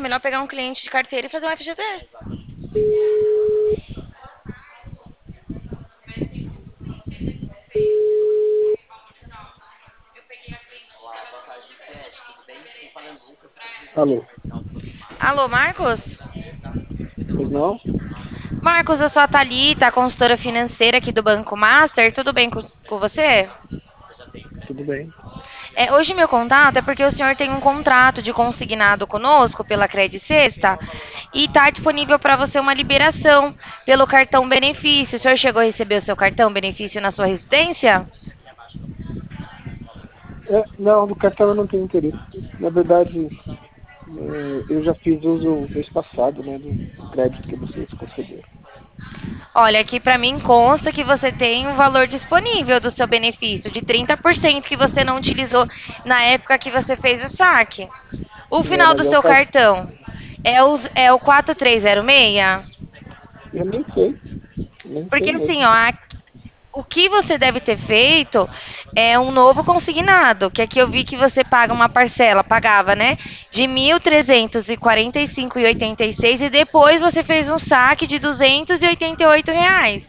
é melhor pegar um cliente de carteira e fazer um FGTS. Alô, Alô, Marcos? pois não? Marcos, eu sou a Thalita, a consultora financeira aqui do Banco Master. Tudo bem com você? Tudo bem. Hoje meu contato é porque o senhor tem um contrato de consignado conosco pela Credit Sexta e está disponível para você uma liberação pelo cartão benefício. O senhor chegou a receber o seu cartão benefício na sua residência? Não, do cartão eu não tenho interesse. Na verdade, eu já fiz uso mês passado, né, do crédito que vocês concederam. Olha, aqui para mim consta que você tem um valor disponível do seu benefício de 30% que você não utilizou na época que você fez o saque. O final Mas do é o seu cartão. cartão é o 4306? Eu nem Porque sei assim, mesmo. ó, o que você deve ter feito é um novo consignado, que aqui eu vi que você paga uma parcela, pagava, né, de 1.345,86 e depois você fez um saque de R$ 288.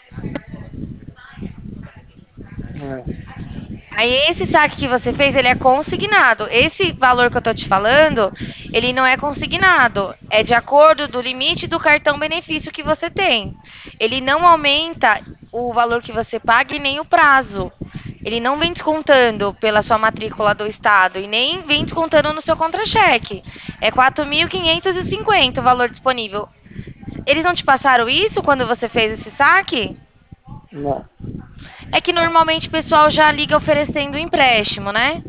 É, Aí esse saque que você fez, ele é consignado. Esse valor que eu tô te falando, ele não é consignado. É de acordo do limite do cartão benefício que você tem. Ele não aumenta o valor que você paga e nem o prazo. Ele não vem descontando pela sua matrícula do estado e nem vem descontando no seu contra-cheque. É 4.550 o valor disponível. Eles não te passaram isso quando você fez esse saque? não. É que normalmente o pessoal já liga oferecendo empréstimo, né?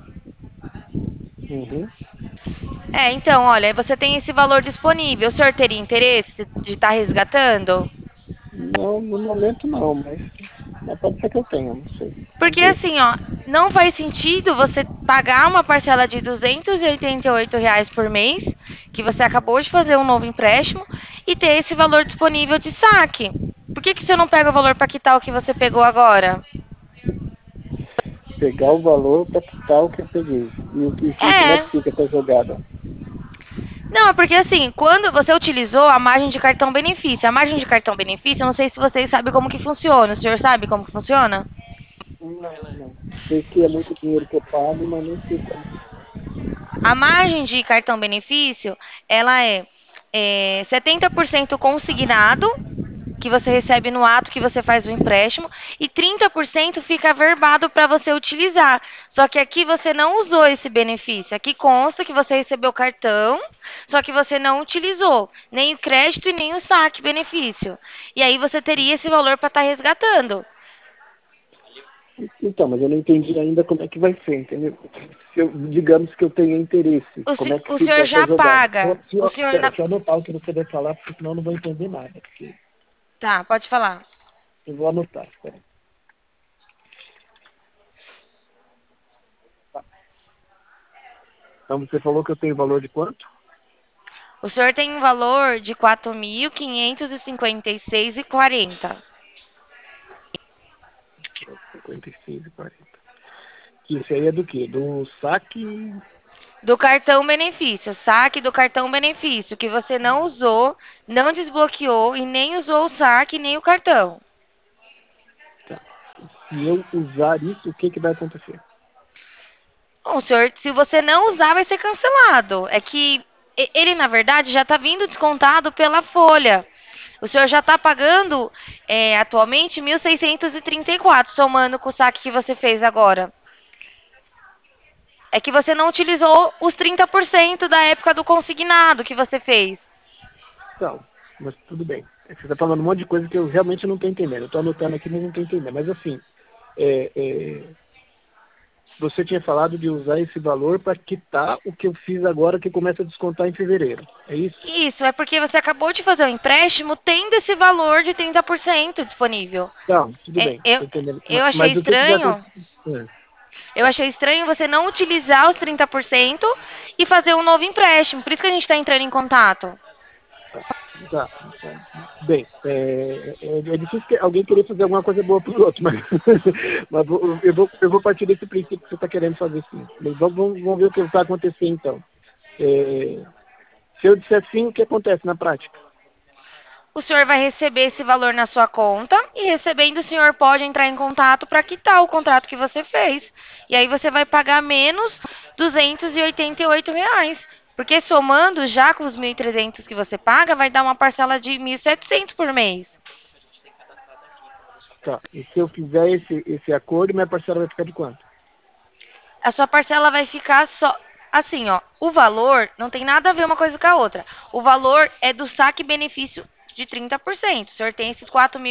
Uhum. Então, olha, você tem esse valor disponível. O senhor teria interesse de estar resgatando? Não, no momento não, mas pode ser que eu tenha, não sei. Vamos Porque ver. assim, ó, não faz sentido você pagar uma parcela de R$ 288 por mês, que você acabou de fazer um novo empréstimo, e ter esse valor disponível de saque. Por que que você não pega o valor para quitar o que você pegou agora? Pegar o valor para quitar o que eu peguei. E como é É. que fica essa jogada? Não, é porque assim, quando você utilizou a margem de cartão benefício, a margem de cartão benefício, eu não sei se vocês sabem como que funciona. O senhor sabe como que funciona? Não. Sei que é muito dinheiro que eu pago, mas nem sei como. A margem de cartão benefício, ela é 70% consignado, que você recebe no ato que você faz o empréstimo, e 30% fica averbado para você utilizar. Só que aqui você não usou esse benefício. Aqui consta que você recebeu o cartão, só que você não utilizou nem o crédito e nem o saque benefício. E aí você teria esse valor para estar resgatando. Então, mas eu não entendi ainda como é que vai ser, entendeu? Digamos que eu tenha interesse, O, como é que o fica senhor essa já jogada? paga. O senhor Espera, na... deixa eu anotar o que você vai falar, porque senão eu não vou entender nada. Porque Tá, pode falar. eu vou anotar, espera. Tá. Então você falou que eu tenho valor de quanto? O senhor tem um valor de 4.556,40 56,40. Isso aí é do quê? Do saque. do cartão benefício, saque do cartão benefício que você não usou, não desbloqueou e nem usou o saque nem o cartão. Tá. Se eu usar isso, o que, que vai acontecer? Bom, senhor, se você não usar, vai ser cancelado. É que ele, na verdade, já está vindo descontado pela folha. O senhor já está pagando atualmente 1.634, somando com o saque que você fez agora. É que você não utilizou os 30% da época do consignado que você fez. Então, mas tudo bem. Você está falando um monte de coisa que eu realmente não estou entendendo. Eu estou anotando aqui, mas não estou entendendo. Mas assim, é, é, você tinha falado de usar esse valor para quitar o que eu fiz agora, que começa a descontar em fevereiro. É isso? Isso, é porque você acabou de fazer um empréstimo tendo esse valor de 30% disponível. Não, tudo É, bem. eu, Estou entendendo. eu achei Mas o que vai estranho. acontecer? É, Eu tá, achei estranho você não utilizar os 30% e fazer um novo empréstimo. Por isso que a gente está entrando em contato. tá, tá. Bem, é difícil que alguém querer fazer alguma coisa boa para o outro, mas, eu vou partir desse princípio que você está querendo fazer sim. Mas vamos ver o que vai acontecer então. É, Se eu disser sim, o que acontece na prática? O senhor vai receber esse valor na sua conta e recebendo, o senhor pode entrar em contato para quitar o contrato que você fez. E aí você vai pagar menos R$ 288. Porque somando já com os 1.300 que você paga, vai dar uma parcela de 1.700 por mês. Tá. E se eu fizer esse acordo, minha parcela vai ficar de quanto? A sua parcela vai ficar só. Assim, ó, o valor não tem nada a ver uma coisa com a outra. O valor é do saque benefício de 30%. O senhor tem esses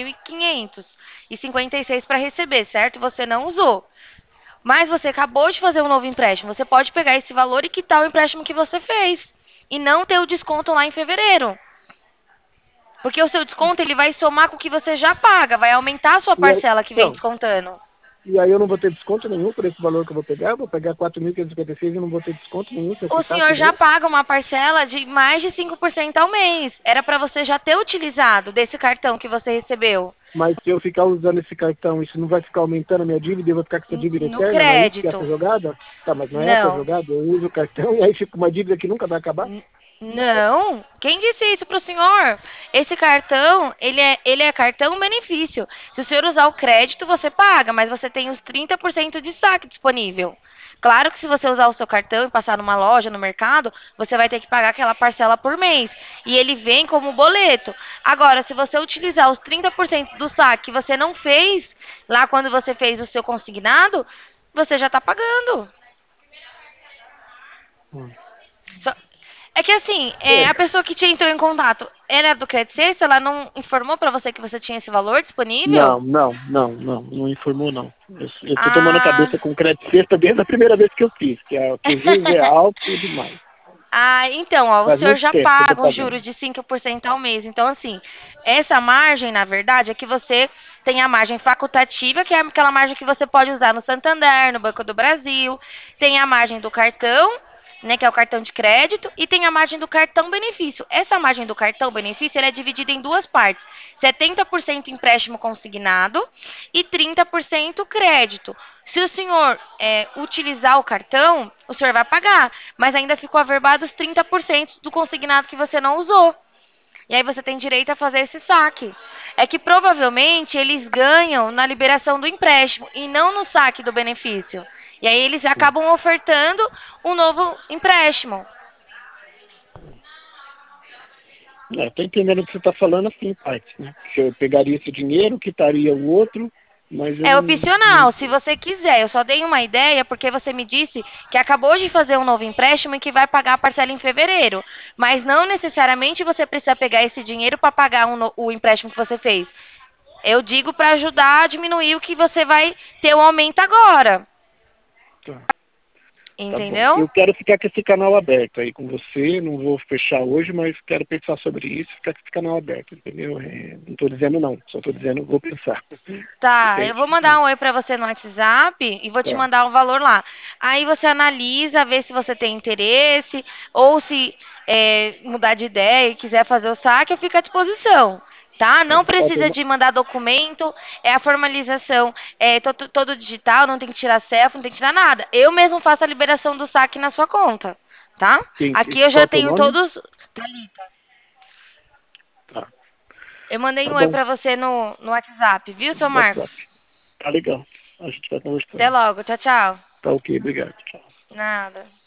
4.556 para receber, certo? Você não usou. Mas você acabou de fazer um novo empréstimo. Você pode pegar esse valor e quitar o empréstimo que você fez. E não ter o desconto lá em fevereiro. Porque o seu desconto ele vai somar com o que você já paga. Vai aumentar a sua E aí, parcela que vem então, descontando. e aí eu não vou ter desconto nenhum por esse valor que eu vou pegar? Eu vou pegar 4.556 e não vou ter desconto nenhum se eu O quitar senhor já primeiro? paga uma parcela de mais de 5% ao mês. Era para você já ter utilizado desse cartão que você recebeu. Mas se eu ficar usando esse cartão, isso não vai ficar aumentando a minha dívida e eu vou ficar com essa dívida No eterna? Não é isso que é essa crédito. jogada? Tá, mas não é essa a Não. jogada? Eu uso o cartão e aí fica uma dívida que nunca vai acabar? Não. Quem disse isso para o senhor? Esse cartão, ele é cartão benefício. Se o senhor usar o crédito, você paga, mas você tem os 30% de saque disponível. Claro que se você usar o seu cartão e passar numa loja, no mercado, você vai ter que pagar aquela parcela por mês. E ele vem como boleto. Agora, se você utilizar os 30% do saque que você não fez, lá quando você fez o seu consignado, você já está pagando. Hum. Só- É que assim, a É. pessoa que te entrou em contato era do Credit Suisse, ela não informou pra você que você tinha esse valor disponível? Não informou não. Eu tô tomando Ah, cabeça com crédito sexta desde a primeira vez que eu fiz, que os juros é alto demais. então, ó, o Faz senhor muito já tempo que eu tô paga um pagando. juros de 5% ao mês. Então, assim, essa margem, na verdade, é que você tem a margem facultativa, que é aquela margem que você pode usar no Santander, no Banco do Brasil. Tem a margem do cartão, né, que é o cartão de crédito, e tem a margem do cartão benefício. Essa margem do cartão benefício ela é dividida em duas partes: 70% empréstimo consignado e 30% crédito. Se o senhor utilizar o cartão, o senhor vai pagar, mas ainda ficou averbado os 30% do consignado que você não usou. E aí você tem direito a fazer esse saque. É que provavelmente eles ganham na liberação do empréstimo e não no saque do benefício. E aí eles acabam ofertando um novo empréstimo. Tô entendendo o que você está falando assim, parte, né? Que eu pegaria esse dinheiro, quitaria o outro, mas eu É não. opcional, se você quiser. Eu só dei uma ideia porque você me disse que acabou de fazer um novo empréstimo e que vai pagar a parcela em fevereiro. Mas não necessariamente você precisa pegar esse dinheiro para pagar o empréstimo que você fez. Eu digo para ajudar a diminuir o que você vai ter o aumento agora. Tá, tá bom. Entendeu? Eu quero ficar com esse canal aberto aí com você, não vou fechar hoje, mas quero pensar sobre isso, ficar com esse canal aberto, entendeu? Não estou dizendo não, só estou dizendo vou pensar. Tá, eu Entende? vou mandar um oi para você no WhatsApp e vou te Tá, mandar o valor lá. Aí você analisa, vê se você tem interesse ou se mudar de ideia e quiser fazer o saque, eu fico à disposição. Tá? Não tá. precisa de mandar documento, a formalização todo digital, não tem que tirar selfie, não tem que tirar nada. Eu mesmo faço a liberação do saque na sua conta, tá? Entendi. Aqui eu Qual já é o teu tenho nome? todos. Tá, Eu mandei tá um oi bom. para você no WhatsApp, viu, seu WhatsApp. Marcos? Tá legal. A gente vai Até conversando. logo, tchau, tchau. Tá ok, obrigado. Tchau. Nada.